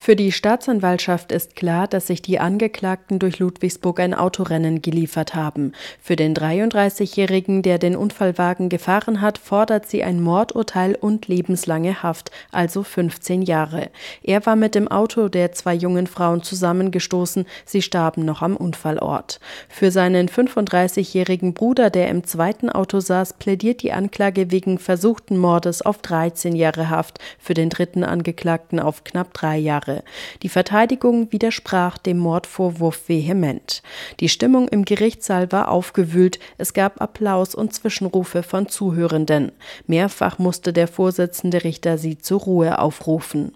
Für die Staatsanwaltschaft ist klar, dass sich die Angeklagten durch Ludwigsburg ein Autorennen geliefert haben. Für den 33-Jährigen, der den Unfallwagen gefahren hat, fordert sie ein Mordurteil und lebenslange Haft, also 15 Jahre. Er war mit dem Auto der zwei jungen Frauen zusammengestoßen, sie starben noch am Unfallort. Für seinen 35-jährigen Bruder, der im zweiten Auto saß, plädiert die Anklage wegen versuchten Mordes auf 13 Jahre Haft, für den dritten Angeklagten auf knapp 3 Jahre. Die Verteidigung widersprach dem Mordvorwurf vehement. Die Stimmung im Gerichtssaal war aufgewühlt, es gab Applaus und Zwischenrufe von Zuhörenden. Mehrfach musste der Vorsitzende Richter sie zur Ruhe aufrufen.